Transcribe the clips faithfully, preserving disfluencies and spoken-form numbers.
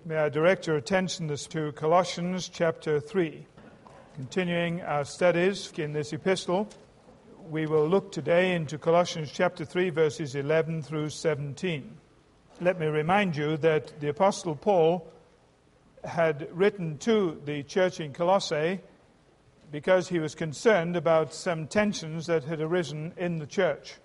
May I direct your attention this to Colossians chapter three. Continuing our studies in this epistle, we will look today into Colossians chapter three, verses eleven through seventeen. Let me remind you that the Apostle Paul had written to the church in Colossae because he was concerned about some tensions that had arisen in the church.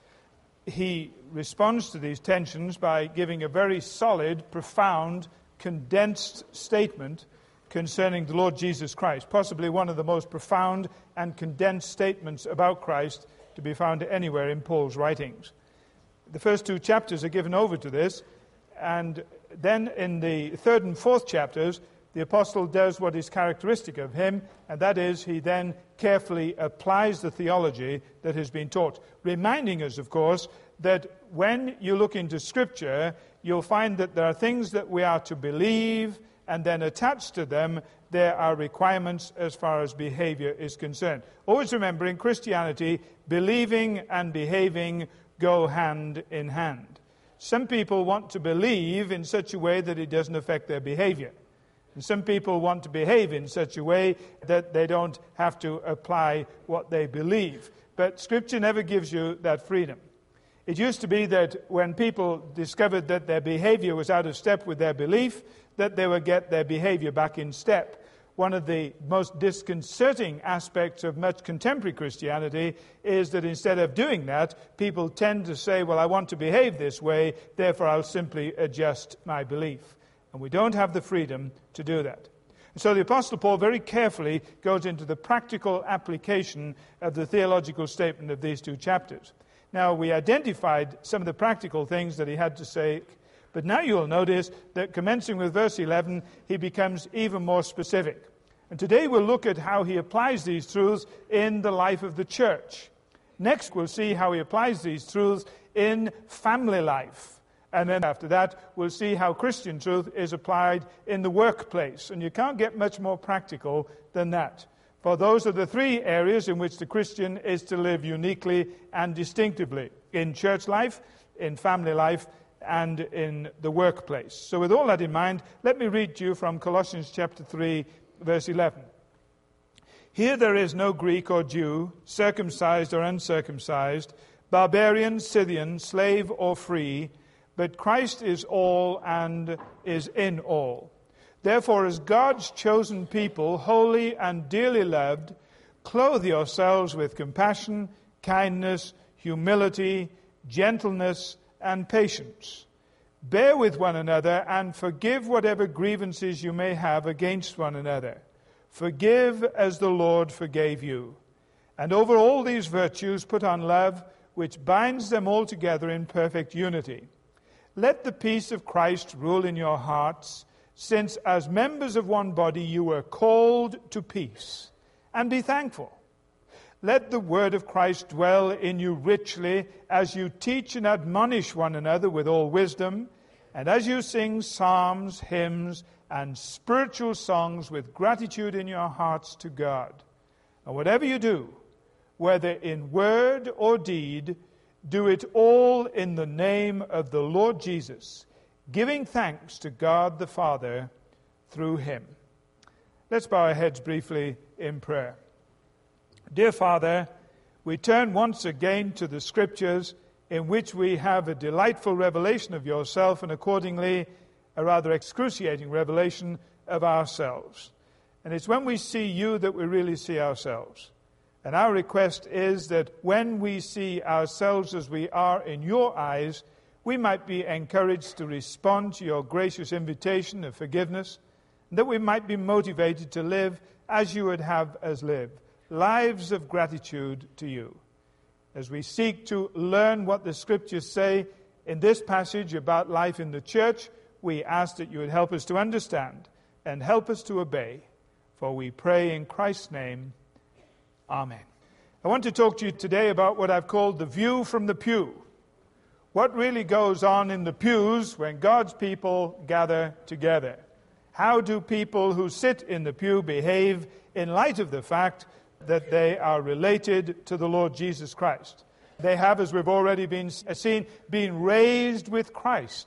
He responds to these tensions by giving a very solid, profound, condensed statement concerning the Lord Jesus Christ, possibly one of the most profound and condensed statements about Christ to be found anywhere in Paul's writings. The first two chapters are given over to this, and then in the third and fourth chapters, the apostle does what is characteristic of him, and that is he then carefully applies the theology that has been taught, reminding us, of course, that when you look into Scripture, you'll find that there are things that we are to believe, and then attached to them, there are requirements as far as behavior is concerned. Always remember, in Christianity, believing and behaving go hand in hand. Some people want to believe in such a way that it doesn't affect their behavior. And some people want to behave in such a way that they don't have to apply what they believe. But Scripture never gives you that freedom. It used to be that when people discovered that their behavior was out of step with their belief, that they would get their behavior back in step. One of the most disconcerting aspects of much contemporary Christianity is that instead of doing that, people tend to say, well, I want to behave this way, therefore I'll simply adjust my belief. And we don't have the freedom to do that. And so the Apostle Paul very carefully goes into the practical application of the theological statement of these two chapters. Now, we identified some of the practical things that he had to say, but now you'll notice that commencing with verse eleven, he becomes even more specific. And today we'll look at how he applies these truths in the life of the church. Next, we'll see how he applies these truths in family life. And then after that, we'll see how Christian truth is applied in the workplace. And you can't get much more practical than that. For those are the three areas in which the Christian is to live uniquely and distinctively: in church life, in family life, and in the workplace. So with all that in mind, let me read to you from Colossians chapter three, verse eleven. Here there is no Greek or Jew, circumcised or uncircumcised, barbarian, Scythian, slave or free, but Christ is all and is in all. Therefore, as God's chosen people, holy and dearly loved, clothe yourselves with compassion, kindness, humility, gentleness, and patience. Bear with one another and forgive whatever grievances you may have against one another. Forgive as the Lord forgave you. And over all these virtues put on love, which binds them all together in perfect unity. Let the peace of Christ rule in your hearts, since as members of one body you were called to peace, and be thankful. Let the word of Christ dwell in you richly as you teach and admonish one another with all wisdom, and as you sing psalms, hymns, and spiritual songs with gratitude in your hearts to God. And whatever you do, whether in word or deed, do it all in the name of the Lord Jesus, giving thanks to God the Father through him. Let's bow our heads briefly in prayer. Dear Father, we turn once again to the Scriptures, in which we have a delightful revelation of yourself and accordingly a rather excruciating revelation of ourselves. And it's when we see you that we really see ourselves. And our request is that when we see ourselves as we are in your eyes, we might be encouraged to respond to your gracious invitation of forgiveness, and that we might be motivated to live as you would have us live, lives of gratitude to you. As we seek to learn what the Scriptures say in this passage about life in the church, we ask that you would help us to understand and help us to obey. For we pray in Christ's name, amen. I want to talk to you today about what I've called the view from the pew. What really goes on in the pews when God's people gather together? How do people who sit in the pew behave in light of the fact that they are related to the Lord Jesus Christ? They have, as we've already been seen, been raised with Christ.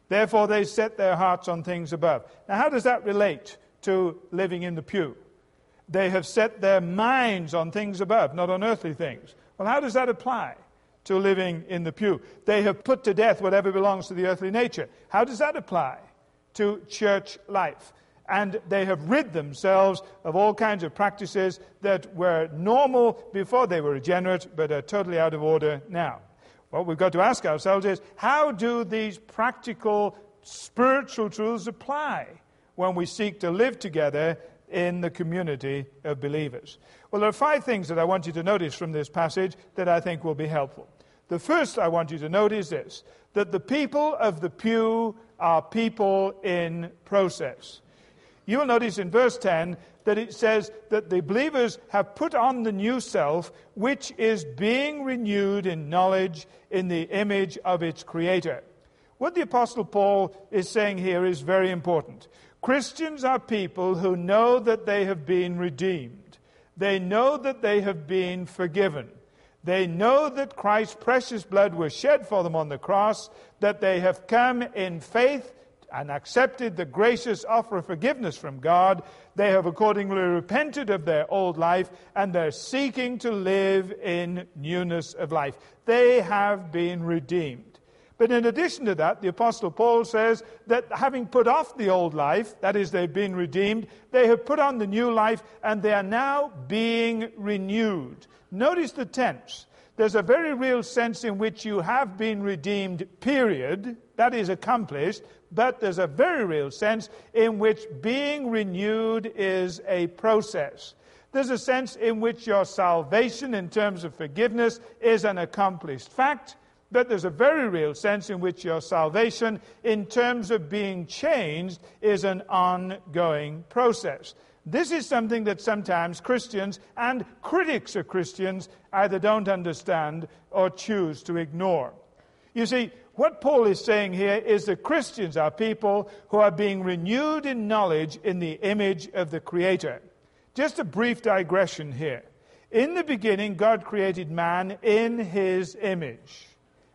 Therefore they set their hearts on things above. Now how does that relate to living in the pew? They have set their minds on things above, not on earthly things. Well, how does that apply to living in the pew? They have put to death whatever belongs to the earthly nature. How does that apply to church life? And they have rid themselves of all kinds of practices that were normal before they were regenerate, but are totally out of order now. What we've got to ask ourselves is, how do these practical spiritual truths apply when we seek to live together in the community of believers? Well, there are five things that I want you to notice from this passage that I think will be helpful. The first I want you to note is this, that the people of the pew are people in process. You will notice in verse ten that it says that the believers have put on the new self, which is being renewed in knowledge in the image of its Creator. What the Apostle Paul is saying here is very important. Christians are people who know that they have been redeemed. They know that they have been forgiven. They know that Christ's precious blood was shed for them on the cross, that they have come in faith and accepted the gracious offer of forgiveness from God. They have accordingly repented of their old life, and they're seeking to live in newness of life. They have been redeemed. But in addition to that, the Apostle Paul says that having put off the old life, that is, they've been redeemed, they have put on the new life, and they are now being renewed. Notice the tense. There's a very real sense in which you have been redeemed, period. That is accomplished. But there's a very real sense in which being renewed is a process. There's a sense in which your salvation in terms of forgiveness is an accomplished fact. But there's a very real sense in which your salvation in terms of being changed is an ongoing process. This is something that sometimes Christians and critics of Christians either don't understand or choose to ignore. You see, what Paul is saying here is that Christians are people who are being renewed in knowledge in the image of the Creator. Just a brief digression here. In the beginning, God created man in his image.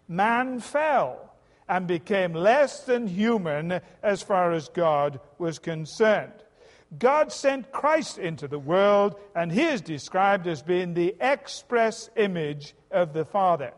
Man fell and became less than human as far as God was concerned. God sent Christ into the world, and he is described as being the express image of the Father.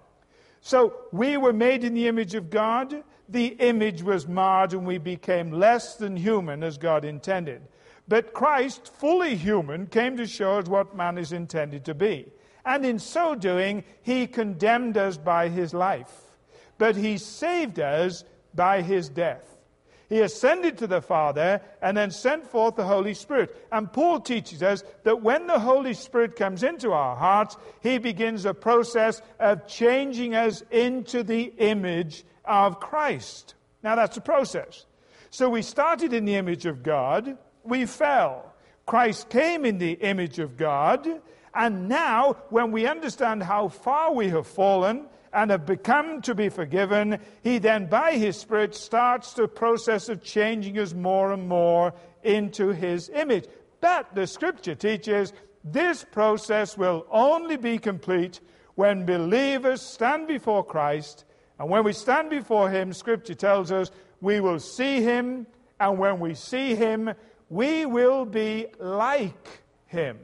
So we were made in the image of God. The image was marred, and we became less than human as God intended. But Christ, fully human, came to show us what man is intended to be. And in so doing, he condemned us by his life. But he saved us by his death. He ascended to the Father and then sent forth the Holy Spirit. And Paul teaches us that when the Holy Spirit comes into our hearts, he begins a process of changing us into the image of Christ. Now that's a process. So we started in the image of God, we fell. Christ came in the image of God, and now when we understand how far we have fallen, and have become to be forgiven, he then, by his Spirit, starts the process of changing us more and more into his image. But the Scripture teaches this process will only be complete when believers stand before Christ. And when we stand before him, Scripture tells us we will see him, and when we see him, we will be like him.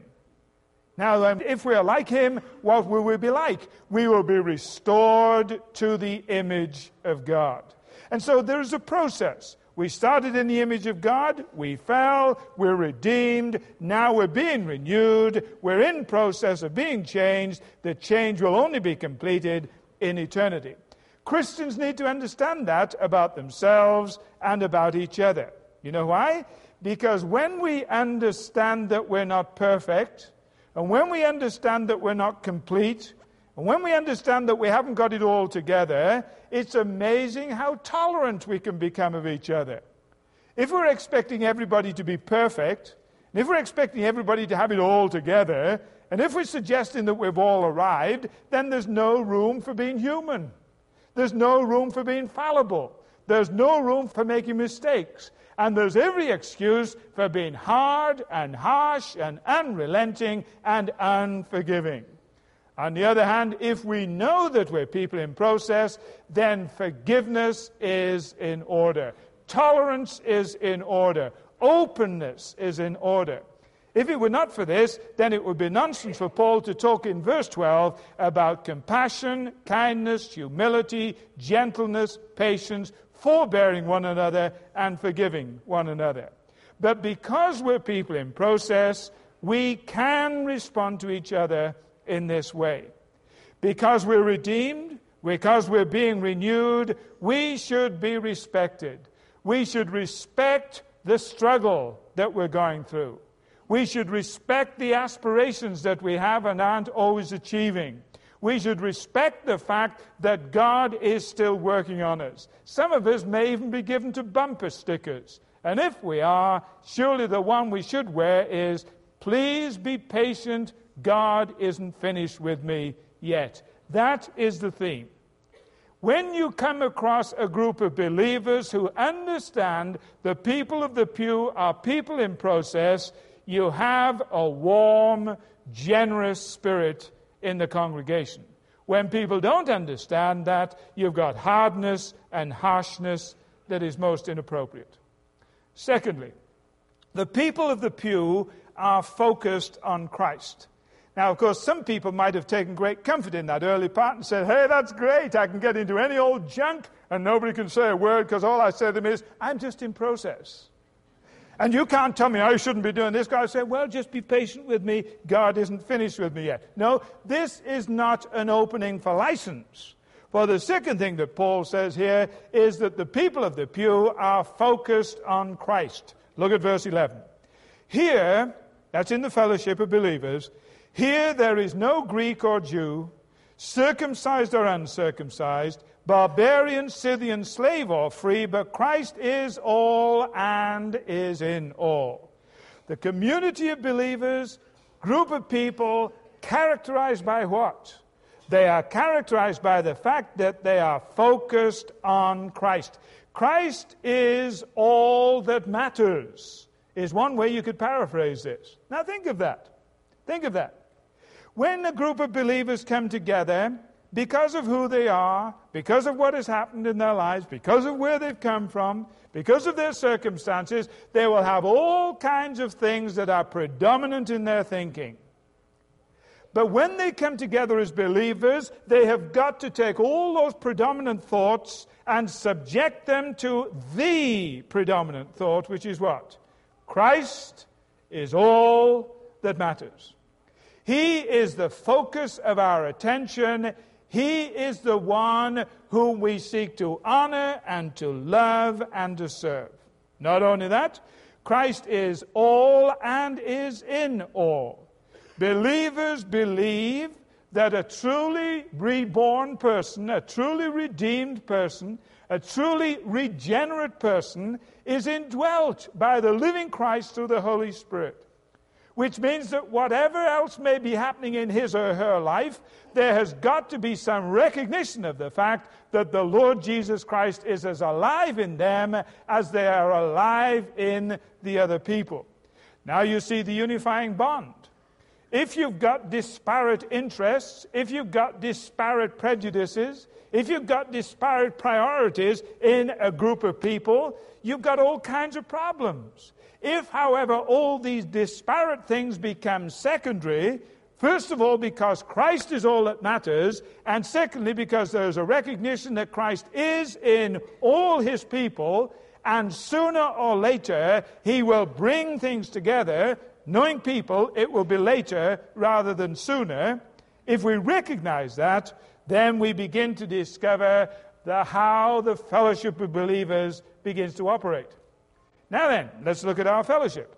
Now, if we are like him, what will we be like? We will be restored to the image of God. And so there is a process. We started in the image of God, we fell, we're redeemed, now we're being renewed, we're in process of being changed. The change will only be completed in eternity. Christians need to understand that about themselves and about each other. You know why? Because when we understand that we're not perfect, and when we understand that we're not complete, and when we understand that we haven't got it all together, it's amazing how tolerant we can become of each other. If we're expecting everybody to be perfect, and if we're expecting everybody to have it all together, and if we're suggesting that we've all arrived, then there's no room for being human. There's no room for being fallible. There's no room for making mistakes. And there's every excuse for being hard and harsh and unrelenting and unforgiving. On the other hand, if we know that we're people in process, then forgiveness is in order. Tolerance is in order. Openness is in order. If it were not for this, then it would be nonsense for Paul to talk in verse twelve about compassion, kindness, humility, gentleness, patience, forbearing one another, and forgiving one another. But because we're people in process, we can respond to each other in this way. Because we're redeemed, because we're being renewed, we should be respected. We should respect the struggle that we're going through. We should respect the aspirations that we have and aren't always achieving. We should respect the fact that God is still working on us. Some of us may even be given to bumper stickers. And if we are, surely the one we should wear is, "Please be patient, God isn't finished with me yet." That is the theme. When you come across a group of believers who understand the people of the pew are people in process, you have a warm, generous spirit in the congregation. When people don't understand that, you've got hardness and harshness that is most inappropriate. Secondly, the people of the pew are focused on Christ. Now, of course, some people might have taken great comfort in that early part and said, "Hey, that's great. I can get into any old junk and nobody can say a word because all I say to them is, I'm just in process. And you can't tell me I shouldn't be doing this." God said, "Well, just be patient with me. God isn't finished with me yet." No, this is not an opening for license. For the second thing that Paul says here is that the people of the pew are focused on Christ. Look at verse eleven. Here, that's in the fellowship of believers, here there is no Greek or Jew, circumcised or uncircumcised, barbarian, Scythian, slave or free, but Christ is all and is in all. The community of believers, group of people, characterized by what? They are characterized by the fact that they are focused on Christ. Christ is all that matters, is one way you could paraphrase this. Now think of that. Think of that. When a group of believers come together, because of who they are, because of what has happened in their lives, because of where they've come from, because of their circumstances, they will have all kinds of things that are predominant in their thinking. But when they come together as believers, they have got to take all those predominant thoughts and subject them to the predominant thought, which is what? Christ is all that matters. He is the focus of our attention. He is the one whom we seek to honor and to love and to serve. Not only that, Christ is all and is in all. Believers believe that a truly reborn person, a truly redeemed person, a truly regenerate person is indwelt by the living Christ through the Holy Spirit. Which means that whatever else may be happening in his or her life, there has got to be some recognition of the fact that the Lord Jesus Christ is as alive in them as they are alive in the other people. Now you see the unifying bond. If you've got disparate interests, if you've got disparate prejudices, if you've got disparate priorities in a group of people, you've got all kinds of problems. If, however, all these disparate things become secondary, first of all because Christ is all that matters, and secondly because there is a recognition that Christ is in all his people, and sooner or later he will bring things together. Knowing people, it will be later rather than sooner. If we recognize that, then we begin to discover the, how the fellowship of believers begins to operate. Now then, let's look at our fellowship.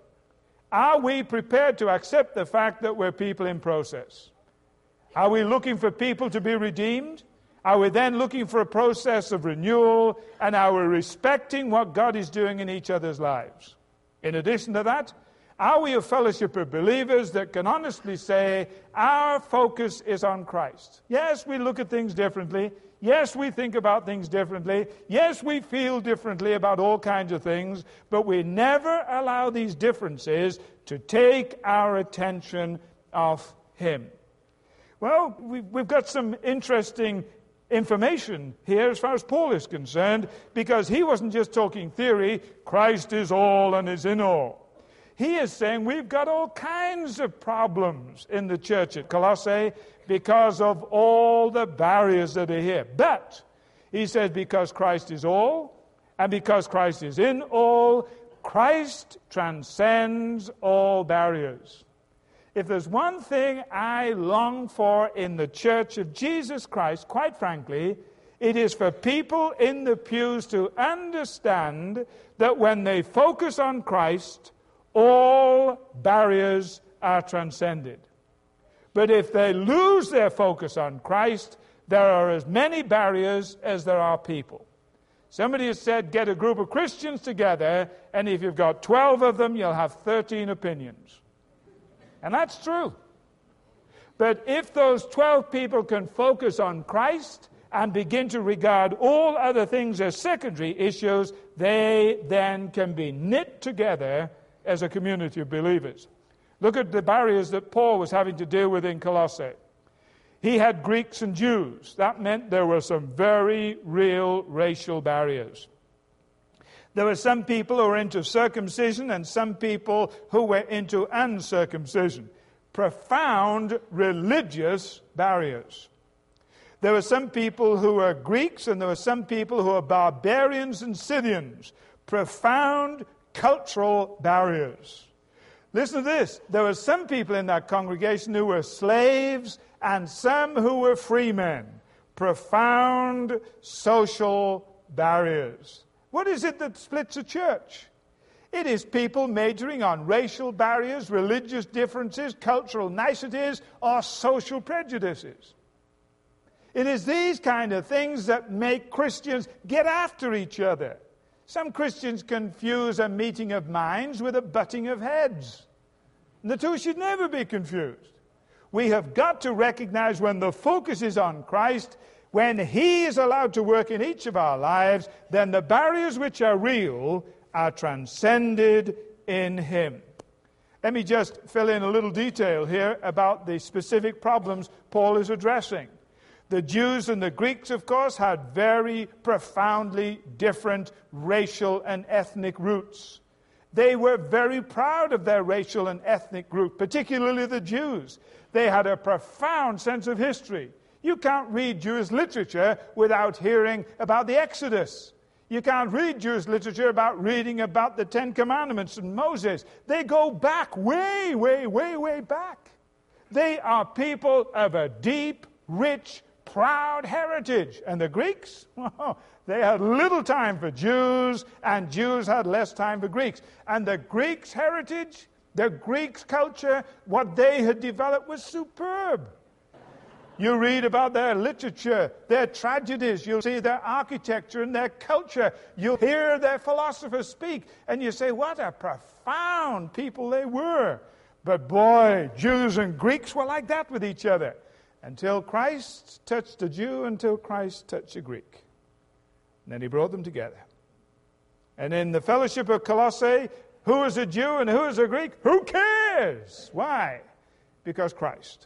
Are we prepared to accept the fact that we're people in process? Are we looking for people to be redeemed? Are we then looking for a process of renewal? And are we respecting what God is doing in each other's lives? In addition to that, are we a fellowship of believers that can honestly say our focus is on Christ? Yes, we look at things differently. Yes, we think about things differently. Yes, we feel differently about all kinds of things. But we never allow these differences to take our attention off him. Well, we, we've got some interesting information here as far as Paul is concerned, because he wasn't just talking theory. Christ is all and is in all. He is saying we've got all kinds of problems in the church at Colossae because of all the barriers that are here. But he says because Christ is all and because Christ is in all, Christ transcends all barriers. If there's one thing I long for in the church of Jesus Christ, quite frankly, it is for people in the pews to understand that when they focus on Christ, all barriers are transcended. But if they lose their focus on Christ, there are as many barriers as there are people. Somebody has said, get a group of Christians together, and if you've got twelve of them, you'll have thirteen opinions. And that's true. But if those twelve people can focus on Christ and begin to regard all other things as secondary issues, they then can be knit together as a community of believers. Look at the barriers that Paul was having to deal with in Colossae. He had Greeks and Jews. That meant there were some very real racial barriers. There were some people who were into circumcision and some people who were into uncircumcision. Profound religious barriers. There were some people who were Greeks and there were some people who were barbarians and Scythians. Profound cultural barriers. Listen to this. There were some people in that congregation who were slaves and some who were free men. Profound social barriers. What is it that splits a church? It is people majoring on racial barriers, religious differences, cultural niceties, or social prejudices. It is these kind of things that make Christians get after each other. Some Christians confuse a meeting of minds with a butting of heads. And the two should never be confused. We have got to recognize when the focus is on Christ, when He is allowed to work in each of our lives, then the barriers which are real are transcended in Him. Let me just fill in a little detail here about the specific problems Paul is addressing. The Jews and the Greeks, of course, had very profoundly different racial and ethnic roots. They were very proud of their racial and ethnic group, particularly the Jews. They had a profound sense of history. You can't read Jewish literature without hearing about the Exodus. You can't read Jewish literature without reading about the Ten Commandments and Moses. They go back way, way, way, way back. They are people of a deep, rich, proud heritage. And the Greeks, well, they had little time for Jews, and Jews had less time for Greeks. And the Greeks' heritage, the Greeks' culture, what they had developed was superb. You read about their literature, their tragedies, you'll see their architecture and their culture. You'll hear their philosophers speak, and you say, what a profound people they were. But boy, Jews and Greeks were like that with each other. Until Christ touched a Jew, until Christ touched a Greek. And then He brought them together. And in the fellowship of Colossae, who is a Jew and who is a Greek? Who cares? Why? Because Christ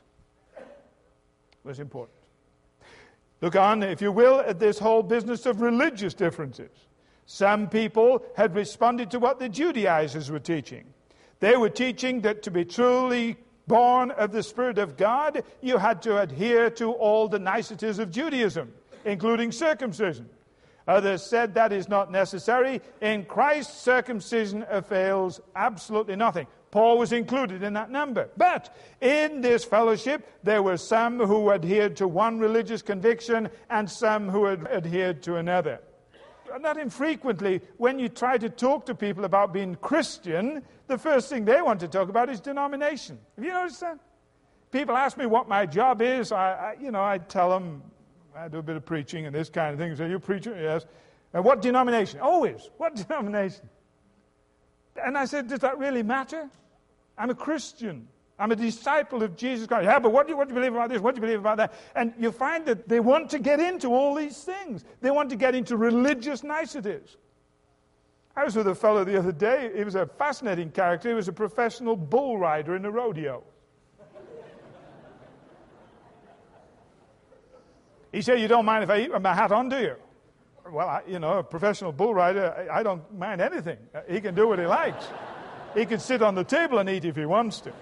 was important. Look on, if you will, at this whole business of religious differences. Some people had responded to what the Judaizers were teaching. They were teaching that to be truly born of the Spirit of God, you had to adhere to all the niceties of Judaism, including circumcision. Others said that is not necessary. In Christ, circumcision avails absolutely nothing. Paul was included in that number. But in this fellowship, there were some who adhered to one religious conviction and some who had adhered to another. Not infrequently, when you try to talk to people about being Christian, the first thing they want to talk about is denomination. Have you noticed that? People ask me what my job is. I, I you know, I tell them I do a bit of preaching and this kind of thing. So you preacher? Yes. And what denomination? Always. What denomination? And I said, does that really matter? I'm a Christian. I'm a disciple of Jesus Christ. Yeah, but what do you, what do you believe about this? What do you believe about that? And you find that they want to get into all these things. They want to get into religious niceties. I was with a fellow the other day. He was a fascinating character. He was a professional bull rider in a rodeo. He said, you don't mind if I eat with my hat on, do you? Well, I, you know, a professional bull rider, I, I don't mind anything. He can do what he likes. He can sit on the table and eat if he wants to.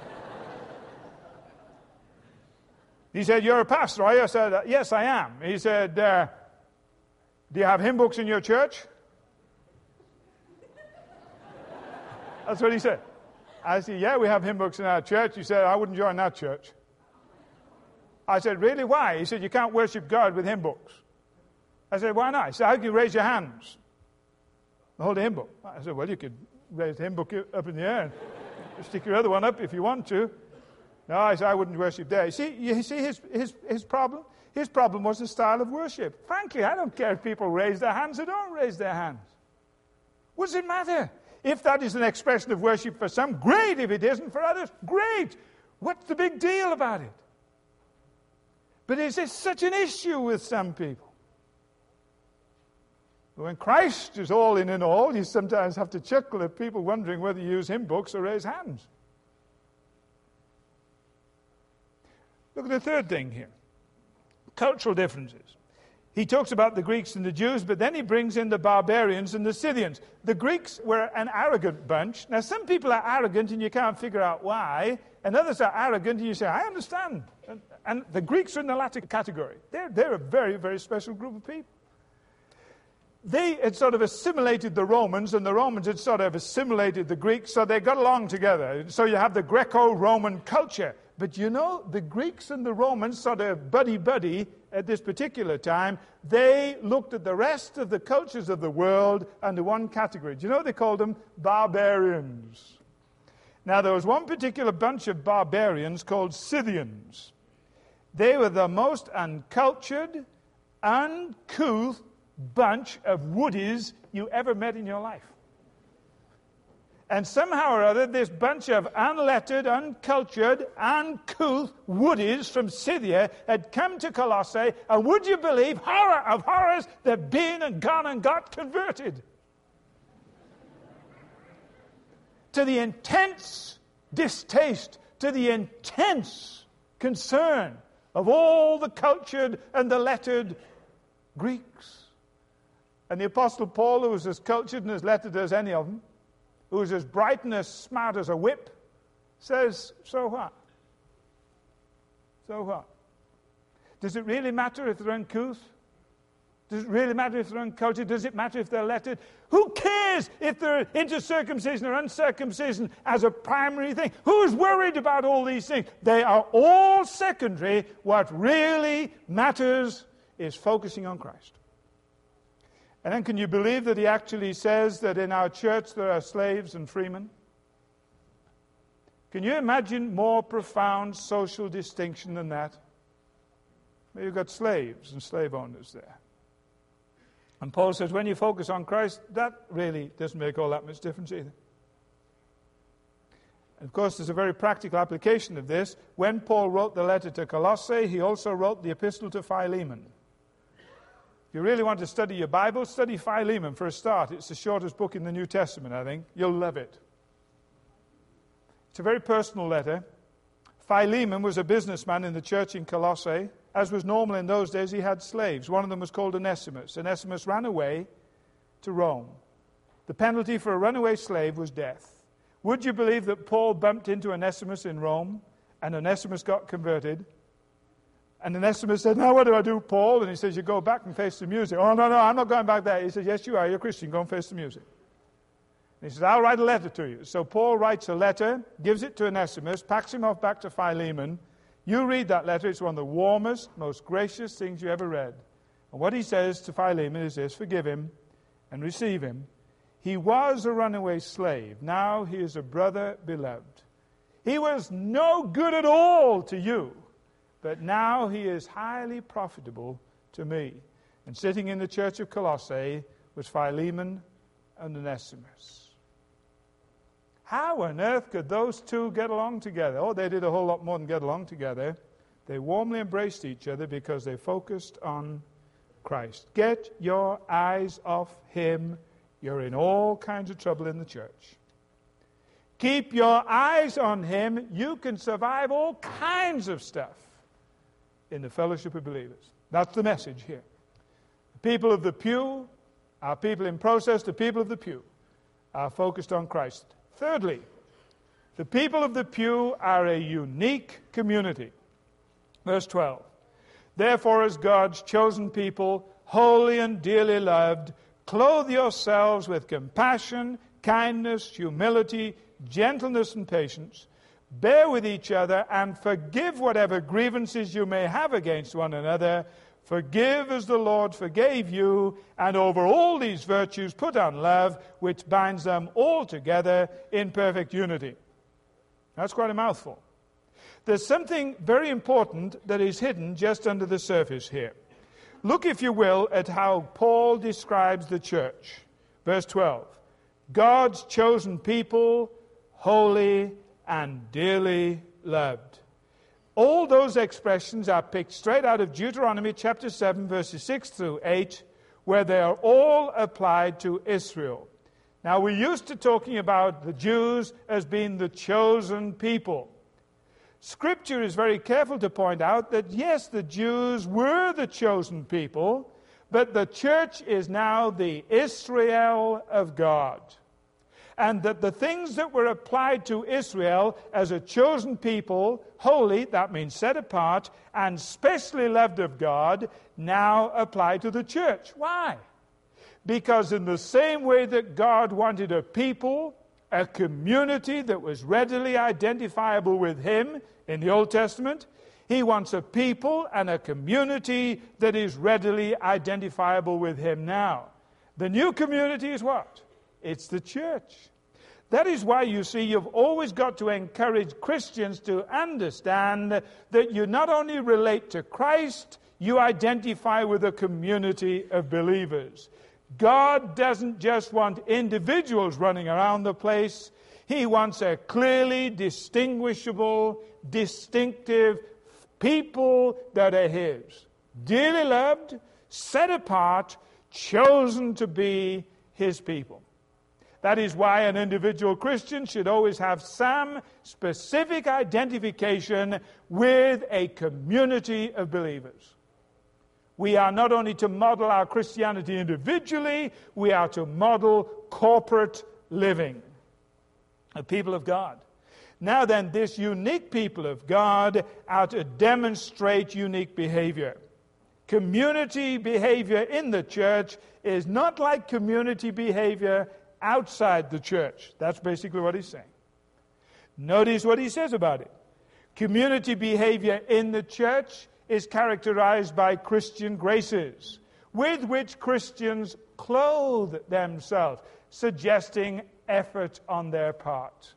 He said, you're a pastor, are you? I said, yes, I am. He said, uh, do you have hymn books in your church? That's what he said. I said, yeah, we have hymn books in our church. He said, I wouldn't join that church. I said, really, why? He said, you can't worship God with hymn books. I said, why not? He said, how can you raise your hands? Hold a hymn book. I said, well, you could raise the hymn book up in the air and stick your other one up if you want to. No, I said, I wouldn't worship there. You see, you see his, his, his problem? His problem was the style of worship. Frankly, I don't care if people raise their hands or don't raise their hands. What does it matter? If that is an expression of worship for some, great. If it isn't for others, great. What's the big deal about it? But is this such an issue with some people? When Christ is all in and all, you sometimes have to chuckle at people wondering whether you use hymn books or raise hands. Look at the third thing here. Cultural differences. He talks about the Greeks and the Jews, but then he brings in the barbarians and the Scythians. The Greeks were an arrogant bunch. Now, some people are arrogant and you can't figure out why, and others are arrogant and you say, I understand. And, and the Greeks are in the latter category. They're, they're a very, very special group of people. They had sort of assimilated the Romans, and the Romans had sort of assimilated the Greeks, so they got along together. So you have the Greco-Roman culture. But you know, the Greeks and the Romans sort of buddy-buddy at this particular time. They looked at the rest of the cultures of the world under one category. Do you know they called them barbarians? Now, there was one particular bunch of barbarians called Scythians. They were the most uncultured, uncouth bunch of woodies you ever met in your life. And somehow or other, this bunch of unlettered, uncultured, uncouth woodies from Scythia had come to Colossae, and would you believe, horror of horrors, they've been and gone and got converted. To the intense distaste, to the intense concern of all the cultured and the lettered Greeks. And the Apostle Paul, who was as cultured and as lettered as any of them, who was as bright and as smart as a whip, says, so what? So what? Does it really matter if they're uncouth? Does it really matter if they're uncultured? Does it matter if they're lettered? Who cares if they're into circumcision or uncircumcision as a primary thing? Who's worried about all these things? They are all secondary. What really matters is focusing on Christ. And then can you believe that he actually says that in our church there are slaves and freemen? Can you imagine more profound social distinction than that? Well, you've got slaves and slave owners there. And Paul says when you focus on Christ, that really doesn't make all that much difference either. And of course, there's a very practical application of this. When Paul wrote the letter to Colossae, he also wrote the epistle to Philemon. If you really want to study your Bible, study Philemon for a start. It's the shortest book in the New Testament, I think. You'll love it. It's a very personal letter. Philemon was a businessman in the church in Colossae. As was normal in those days, he had slaves. One of them was called Onesimus. Onesimus ran away to Rome. The penalty for a runaway slave was death. Would you believe that Paul bumped into Onesimus in Rome, and Onesimus got converted? And Onesimus said, now what do I do, Paul? And he says, you go back and face the music. Oh, no, no, I'm not going back there. He says, yes, you are. You're a Christian. Go and face the music. And he says, I'll write a letter to you. So Paul writes a letter, gives it to Onesimus, packs him off back to Philemon. You read that letter. It's one of the warmest, most gracious things you ever read. And what he says to Philemon is this: forgive him and receive him. He was a runaway slave. Now he is a brother beloved. He was no good at all to you, but now he is highly profitable to me. And sitting in the church of Colossae was Philemon and Onesimus. How on earth could those two get along together? Oh, they did a whole lot more than get along together. They warmly embraced each other because they focused on Christ. Get your eyes off him. You're in all kinds of trouble in the church. Keep your eyes on him. You can survive all kinds of stuff in the fellowship of believers. That's the message here. The people of the pew, our people in process, the people of the pew, are focused on Christ. Thirdly, the people of the pew are a unique community. Verse twelve. Therefore, as God's chosen people, holy and dearly loved, clothe yourselves with compassion, kindness, humility, gentleness, and patience. Bear with each other and forgive whatever grievances you may have against one another. Forgive as the Lord forgave you, and over all these virtues put on love, which binds them all together in perfect unity. That's quite a mouthful. There's something very important that is hidden just under the surface here. Look, if you will, at how Paul describes the church. Verse twelve. God's chosen people, holy and dearly loved. All those expressions are picked straight out of Deuteronomy chapter seven, verses six through eight, where they are all applied to Israel. Now, we're used to talking about the Jews as being the chosen people. Scripture is very careful to point out that, yes, the Jews were the chosen people, but the church is now the Israel of God. And that the things that were applied to Israel as a chosen people, holy, that means set apart, and specially loved of God, now apply to the church. Why? Because in the same way that God wanted a people, a community that was readily identifiable with Him in the Old Testament, He wants a people and a community that is readily identifiable with Him now. The new community is what? It's the church. That is why, you see, you've always got to encourage Christians to understand that you not only relate to Christ, you identify with a community of believers. God doesn't just want individuals running around the place. He wants a clearly distinguishable, distinctive people that are His. Dearly loved, set apart, chosen to be His people. That is why an individual Christian should always have some specific identification with a community of believers. We are not only to model our Christianity individually, we are to model corporate living. A people of God. Now then, this unique people of God are to demonstrate unique behavior. Community behavior in the church is not like community behavior outside the church. That's basically what he's saying. Notice what he says about it. Community behavior in the church is characterized by Christian graces, with which Christians clothe themselves, suggesting effort on their part.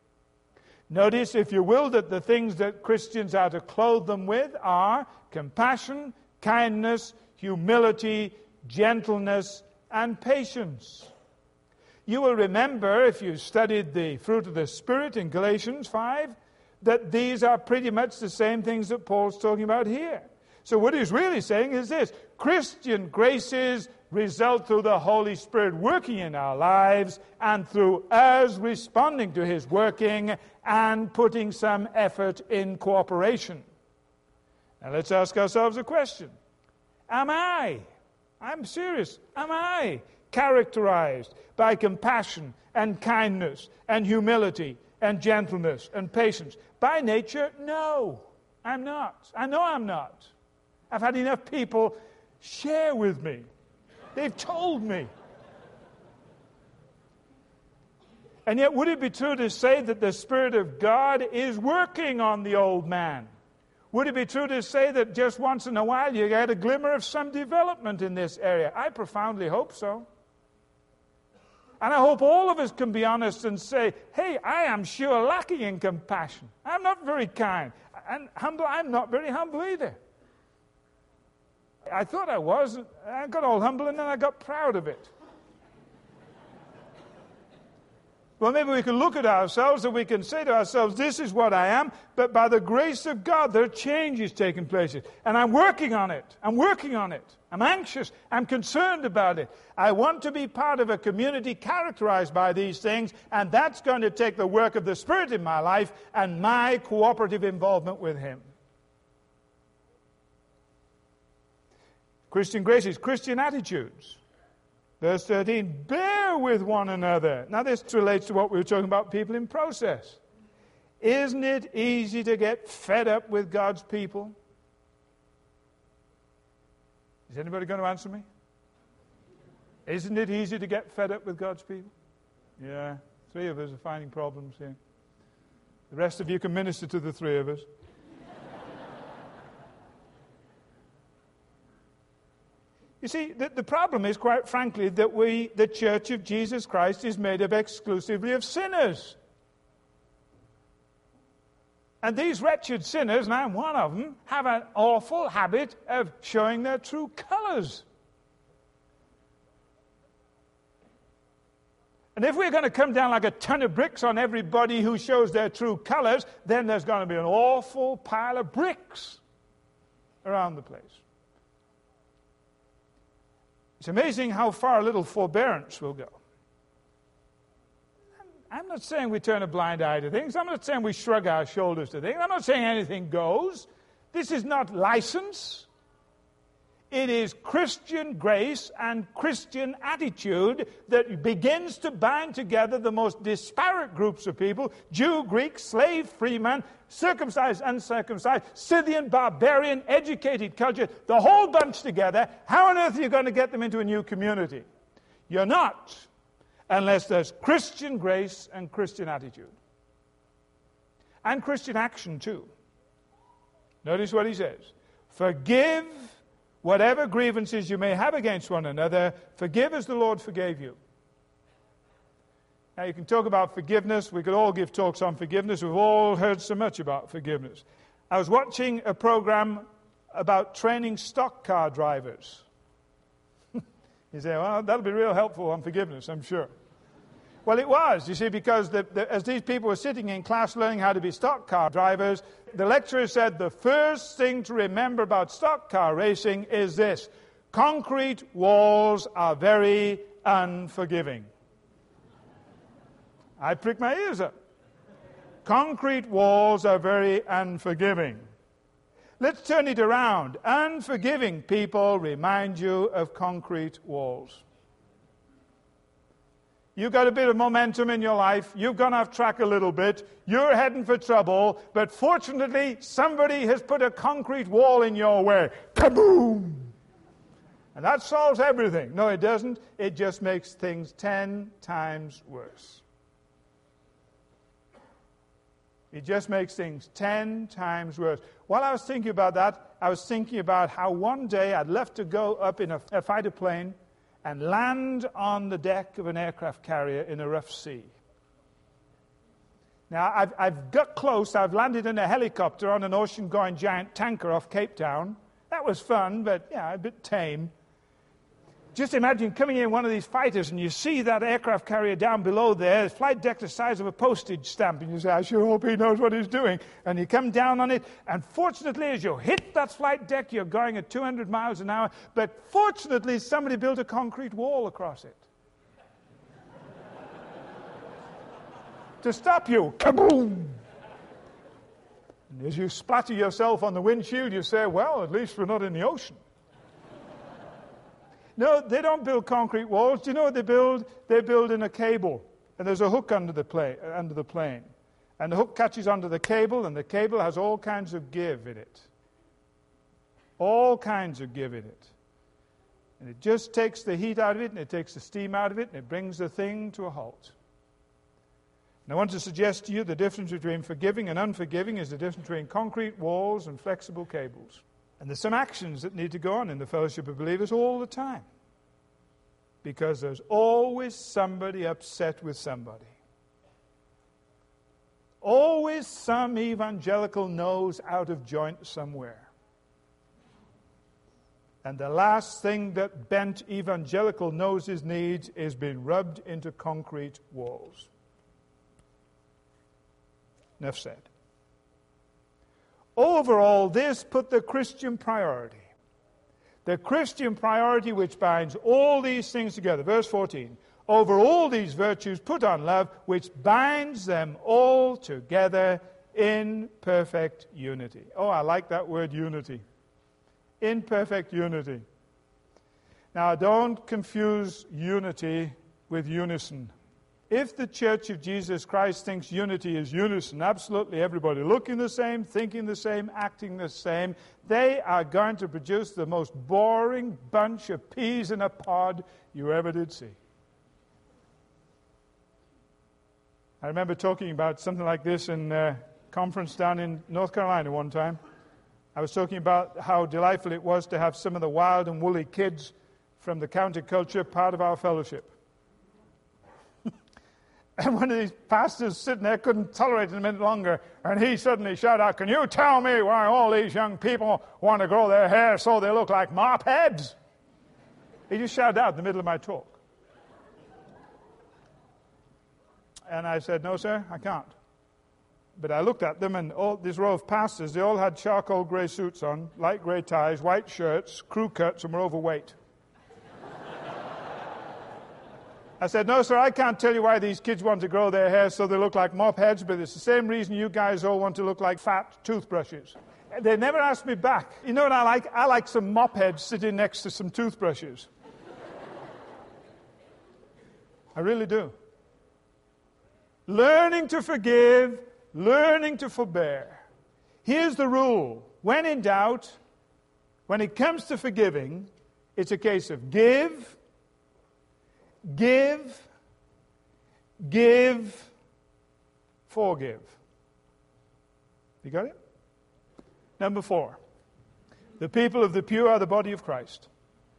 Notice, if you will, that the things that Christians are to clothe them with are compassion, kindness, humility, gentleness, and patience. You will remember, if you studied the fruit of the Spirit in Galatians five, that these are pretty much the same things that Paul's talking about here. So what he's really saying is this: Christian graces result through the Holy Spirit working in our lives and through us responding to His working and putting some effort in cooperation. Now let's ask ourselves a question. Am I, I'm serious, am I characterized by compassion and kindness and humility and gentleness and patience? By nature, no, I'm not. I know I'm not. I've had enough people share with me. They've told me. And yet, would it be true to say that the Spirit of God is working on the old man? Would it be true to say that just once in a while you get a glimmer of some development in this area? I profoundly hope so. And I hope all of us can be honest and say, hey, I am sure lacking in compassion. I'm not very kind. And humble, I'm not very humble either. I thought I was. I got all humble and then I got proud of it. Well, maybe we can look at ourselves and we can say to ourselves, this is what I am, but by the grace of God, there are changes taking place. And I'm working on it. I'm working on it. I'm anxious. I'm concerned about it. I want to be part of a community characterized by these things, and that's going to take the work of the Spirit in my life and my cooperative involvement with Him. Christian grace is Christian attitudes. Verse thirteen, bear with one another. Now this relates to what we were talking about, people in process. Isn't it easy to get fed up with God's people? Is anybody going to answer me? Isn't it easy to get fed up with God's people? Yeah, three of us are finding problems here. The rest of you can minister to the three of us. You see, the, the problem is, quite frankly, that we, the Church of Jesus Christ, is made up exclusively of sinners. And these wretched sinners, and I'm one of them, have an awful habit of showing their true colors. And if we're going to come down like a ton of bricks on everybody who shows their true colors, then there's going to be an awful pile of bricks around the place. It's amazing how far a little forbearance will go. I'm not saying we turn a blind eye to things. I'm not saying we shrug our shoulders to things. I'm not saying anything goes. This is not license. It is Christian grace and Christian attitude that begins to bind together the most disparate groups of people: Jew, Greek, slave, free man, circumcised, uncircumcised, Scythian, barbarian, educated, cultured, the whole bunch together. How on earth are you going to get them into a new community? You're not, unless there's Christian grace and Christian attitude. And Christian action too. Notice what he says. Forgive whatever grievances you may have against one another. Forgive as the Lord forgave you. Now you can talk about forgiveness. We could all give talks on forgiveness. We've all heard so much about forgiveness. I was watching a program about training stock car drivers. You say, well, that'll be real helpful on forgiveness, I'm sure. Well, it was, you see, because the, the, as these people were sitting in class learning how to be stock car drivers, the lecturer said the first thing to remember about stock car racing is this: concrete walls are very unforgiving. I pricked my ears up. Concrete walls are very unforgiving. Let's turn it around. Unforgiving people remind you of concrete walls. You've got a bit of momentum in your life. You've gone off track a little bit. You're heading for trouble. But fortunately, somebody has put a concrete wall in your way. Kaboom! And that solves everything. No, it doesn't. It just makes things ten times worse. It just makes things ten times worse. While I was thinking about that, I was thinking about how one day I'd left to go up in a, a fighter plane and land on the deck of an aircraft carrier in a rough sea. Now, I've, I've got close. I've landed in a helicopter on an ocean-going giant tanker off Cape Town. That was fun, but, yeah, a bit tame. Just imagine coming in one of these fighters and you see that aircraft carrier down below there, the flight deck the size of a postage stamp, and you say, I sure hope he knows what he's doing. And you come down on it, and fortunately, as you hit that flight deck, you're going at two hundred miles an hour, but fortunately, somebody built a concrete wall across it. To stop you. Kaboom! And as you splatter yourself on the windshield, you say, well, at least we're not in the ocean. No, they don't build concrete walls. Do you know what they build? They build in a cable. And there's a hook under the, plane, under the plane. And the hook catches onto the cable, and the cable has all kinds of give in it. All kinds of give in it. And it just takes the heat out of it, and it takes the steam out of it, and it brings the thing to a halt. And I want to suggest to you the difference between forgiving and unforgiving is the difference between concrete walls and flexible cables. And there's some actions that need to go on in the fellowship of believers all the time. Because there's always somebody upset with somebody. Always some evangelical nose out of joint somewhere. And the last thing that bent evangelical noses need is being rubbed into concrete walls. Enough said. Overall, this put the Christian priority. The Christian priority which binds all these things together. Verse fourteen. Over all these virtues put on love, which binds them all together in perfect unity. Oh, I like that word unity. In perfect unity. Now, don't confuse unity with unison. If the Church of Jesus Christ thinks unity is unison, absolutely everybody looking the same, thinking the same, acting the same, they are going to produce the most boring bunch of peas in a pod you ever did see. I remember talking about something like this in a conference down in North Carolina one time. I was talking about how delightful it was to have some of the wild and woolly kids from the counterculture part of our fellowship. And one of these pastors sitting there couldn't tolerate it a minute longer, and he suddenly shouted out, "Can you tell me why all these young people want to grow their hair so they look like mop heads?" He just shouted out in the middle of my talk. And I said, "No, sir, I can't." But I looked at them, and all this row of pastors, they all had charcoal grey suits on, light grey ties, white shirts, crew cuts, and were overweight. I said, "No, sir, I can't tell you why these kids want to grow their hair so they look like mop heads, but it's the same reason you guys all want to look like fat toothbrushes." They never asked me back. You know what I like? I like some mop heads sitting next to some toothbrushes. I really do. Learning to forgive, learning to forbear. Here's the rule. When in doubt, when it comes to forgiving, it's a case of give, Give, give, forgive. You got it? Number four. The people of the pew are the body of Christ.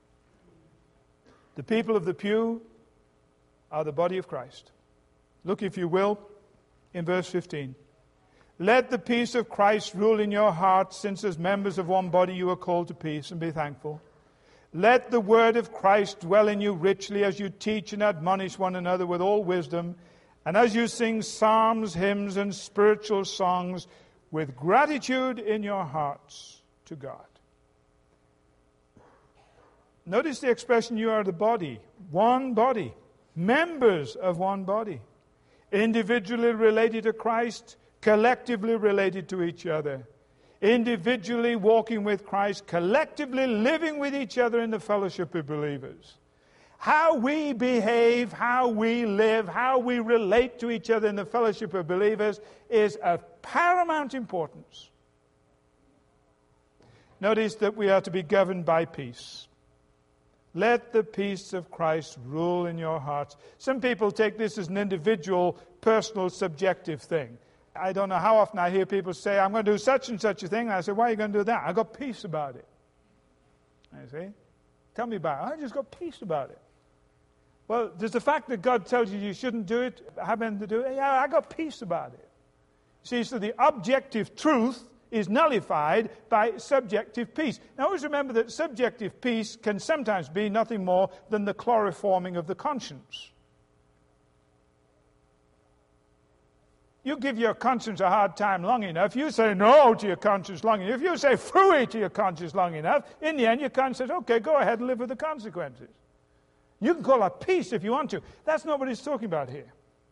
The people of the pew are the body of Christ. Look, if you will, in verse fifteen. "Let the peace of Christ rule in your hearts, since as members of one body you are called to peace, and be thankful. Let the word of Christ dwell in you richly as you teach and admonish one another with all wisdom, and as you sing psalms, hymns, and spiritual songs with gratitude in your hearts to God." Notice the expression, you are the body, one body, members of one body, individually related to Christ, collectively related to each other. Individually walking with Christ, collectively living with each other in the fellowship of believers. How we behave, how we live, how we relate to each other in the fellowship of believers is of paramount importance. Notice that we are to be governed by peace. Let the peace of Christ rule in your hearts. Some people take this as an individual, personal, subjective thing. I don't know how often I hear people say, "I'm going to do such and such a thing." And I say, "Why are you going to do that?" "I got peace about it." I say, "Tell me about it." "I just got peace about it." Well, does the fact that God tells you you shouldn't do it have anything to do with it? "Yeah, I got peace about it." See, so the objective truth is nullified by subjective peace. Now, always remember that subjective peace can sometimes be nothing more than the chloroforming of the conscience. You give your conscience a hard time long enough, you say no to your conscience long enough, you say phooey to your conscience long enough, in the end your conscience says, "Okay, go ahead and live with the consequences." You can call that peace if you want to. That's not what he's talking about here.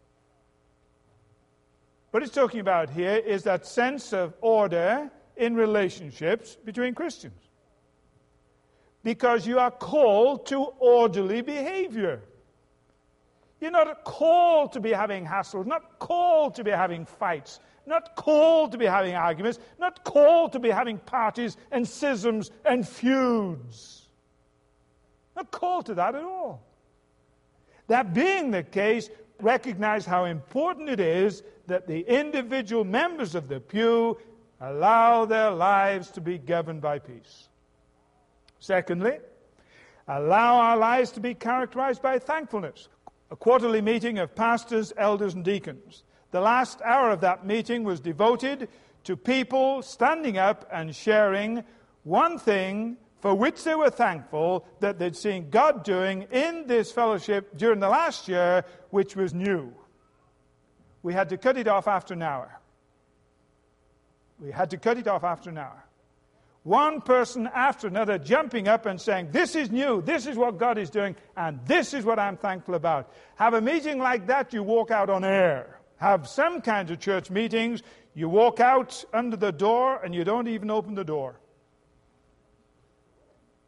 What he's talking about here is that sense of order in relationships between Christians. Because you are called to orderly behavior. You're not called to be having hassles, not called to be having fights, not called to be having arguments, not called to be having parties and schisms and feuds. Not called to that at all. That being the case, recognize how important it is that the individual members of the pew allow their lives to be governed by peace. Secondly, allow our lives to be characterized by thankfulness. A quarterly meeting of pastors, elders, and deacons. The last hour of that meeting was devoted to people standing up and sharing one thing for which they were thankful that they'd seen God doing in this fellowship during the last year, which was new. We had to cut it off after an hour. We had to cut it off after an hour. One person after another jumping up and saying, "This is new, this is what God is doing, and this is what I'm thankful about." Have a meeting like that, you walk out on air. Have some kinds of church meetings, you walk out under the door and you don't even open the door.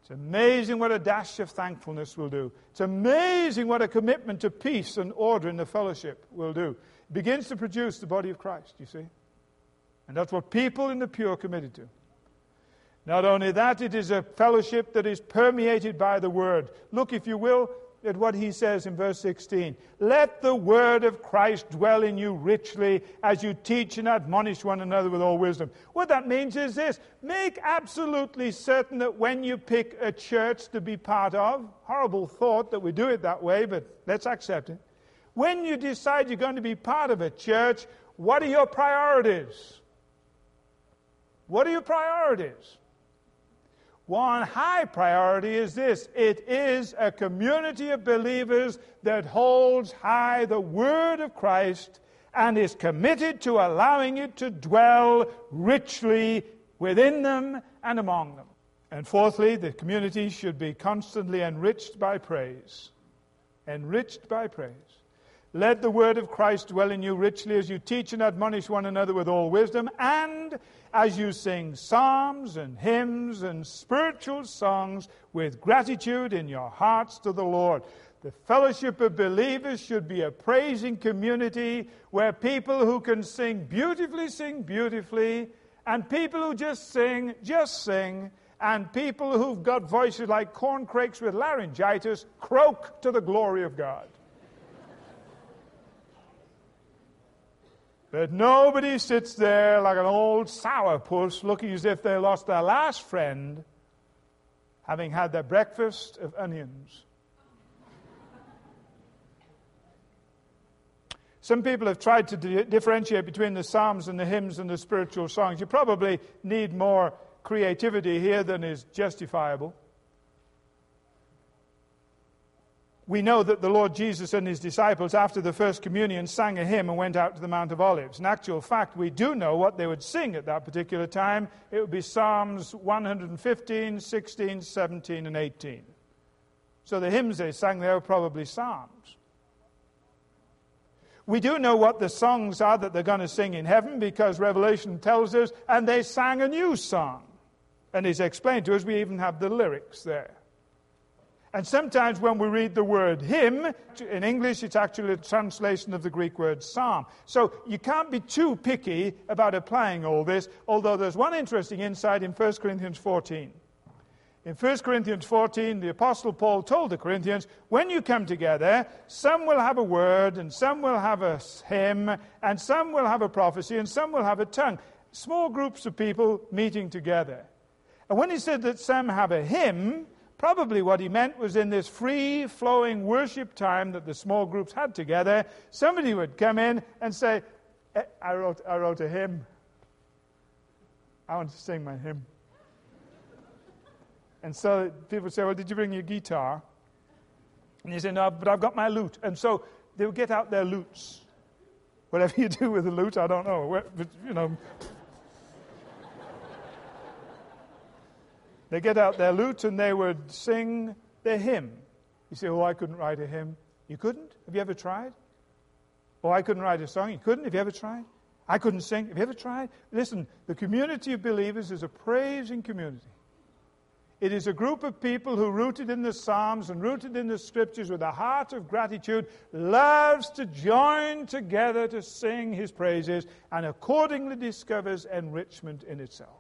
It's amazing what a dash of thankfulness will do. It's amazing what a commitment to peace and order in the fellowship will do. It begins to produce the body of Christ, you see. And that's what people in the pure are committed to. Not only that, it is a fellowship that is permeated by the Word. Look, if you will, at what he says in verse sixteen. Let the word of Christ dwell in you richly as you teach and admonish one another with all wisdom. What that means is this. Make absolutely certain that when you pick a church to be part of, horrible thought that we do it that way, but let's accept it. When you decide you're going to be part of a church, what are your priorities? What are your priorities? One high priority is this. It is a community of believers that holds high the Word of Christ and is committed to allowing it to dwell richly within them and among them. And fourthly, the community should be constantly enriched by praise. Enriched by praise. Let the word of Christ dwell in you richly as you teach and admonish one another with all wisdom, and as you sing psalms and hymns and spiritual songs with gratitude in your hearts to the Lord. The fellowship of believers should be a praising community where people who can sing beautifully sing beautifully, and people who just sing, just sing, and people who've got voices like corncrakes with laryngitis croak to the glory of God. But nobody sits there like an old sourpuss looking as if they lost their last friend, having had their breakfast of onions. Some people have tried to di- differentiate between the psalms and the hymns and the spiritual songs. You probably need more creativity here than is justifiable. We know that the Lord Jesus and his disciples, after the first communion, sang a hymn and went out to the Mount of Olives. In actual fact, we do know what they would sing at that particular time. It would be Psalms one fifteen, sixteen, seventeen, and eighteen. So the hymns they sang there were probably psalms. We do know what the songs are that they're going to sing in heaven, because Revelation tells us, and they sang a new song. And it's explained to us, we even have the lyrics there. And sometimes when we read the word hymn, in English it's actually a translation of the Greek word psalm. So you can't be too picky about applying all this, although there's one interesting insight in First Corinthians fourteen. In First Corinthians fourteen, the Apostle Paul told the Corinthians, when you come together, some will have a word, and some will have a hymn, and some will have a prophecy, and some will have a tongue. Small groups of people meeting together. And when he said that some have a hymn, probably what he meant was in this free-flowing worship time that the small groups had together, somebody would come in and say, I wrote, I wrote a hymn. I want to sing my hymn. And so people would say, well, did you bring your guitar? And you say, no, but I've got my lute. And so they would get out their lutes. Whatever you do with a lute, I don't know. But, you know... They get out their lute and they would sing their hymn. You say, oh, I couldn't write a hymn. You couldn't? Have you ever tried? Oh, I couldn't write a song. You couldn't? Have you ever tried? I couldn't sing. Have you ever tried? Listen, the community of believers is a praising community. It is a group of people who, rooted in the Psalms and rooted in the Scriptures with a heart of gratitude, loves to join together to sing his praises and accordingly discovers enrichment in itself.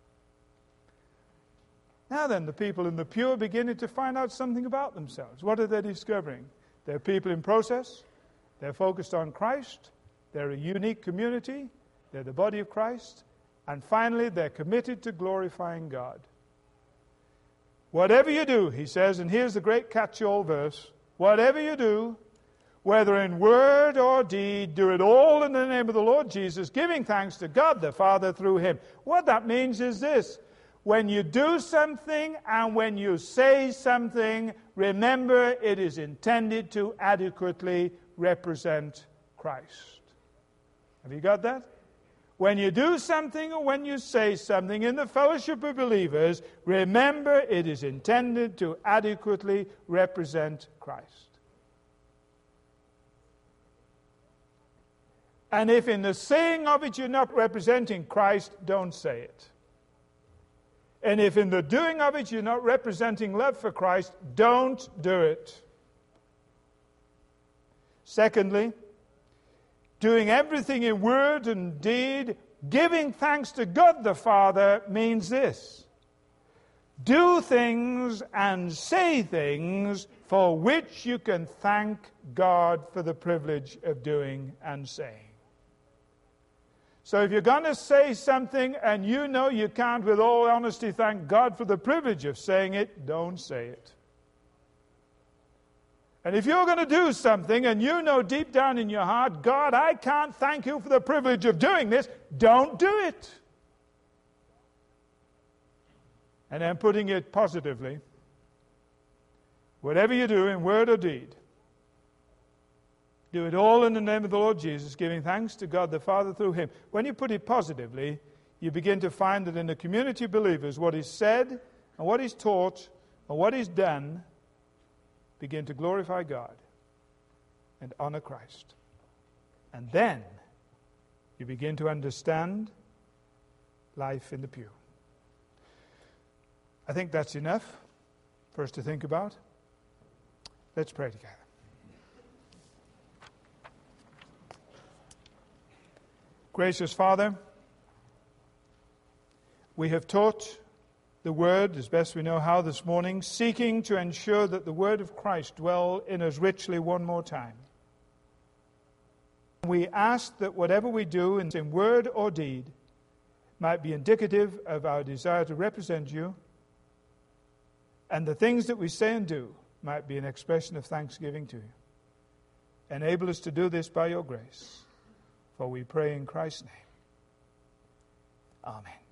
Now then, the people in the pure beginning to find out something about themselves. What are they discovering? They're people in process. They're focused on Christ. They're a unique community. They're the body of Christ. And finally, they're committed to glorifying God. Whatever you do, he says, and here's the great catch-all verse, whatever you do, whether in word or deed, do it all in the name of the Lord Jesus, giving thanks to God the Father through him. What that means is this. When you do something and when you say something, remember it is intended to adequately represent Christ. Have you got that? When you do something or when you say something in the fellowship of believers, remember it is intended to adequately represent Christ. And if in the saying of it you're not representing Christ, don't say it. And if in the doing of it you're not representing love for Christ, don't do it. Secondly, doing everything in word and deed, giving thanks to God the Father, means this: do things and say things for which you can thank God for the privilege of doing and saying. So if you're going to say something and you know you can't with all honesty thank God for the privilege of saying it, don't say it. And if you're going to do something and you know deep down in your heart, God, I can't thank you for the privilege of doing this, don't do it. And then putting it positively, whatever you do in word or deed, do it all in the name of the Lord Jesus, giving thanks to God the Father through Him. When you put it positively, you begin to find that in the community of believers, what is said and what is taught and what is done begin to glorify God and honor Christ. And then you begin to understand life in the pew. I think that's enough for us to think about. Let's pray together. Gracious Father, we have taught the Word as best we know how this morning, seeking to ensure that the Word of Christ dwell in us richly one more time. We ask that whatever we do in word or deed might be indicative of our desire to represent you, and the things that we say and do might be an expression of thanksgiving to you. Enable us to do this by your grace. For we pray in Christ's name. Amen.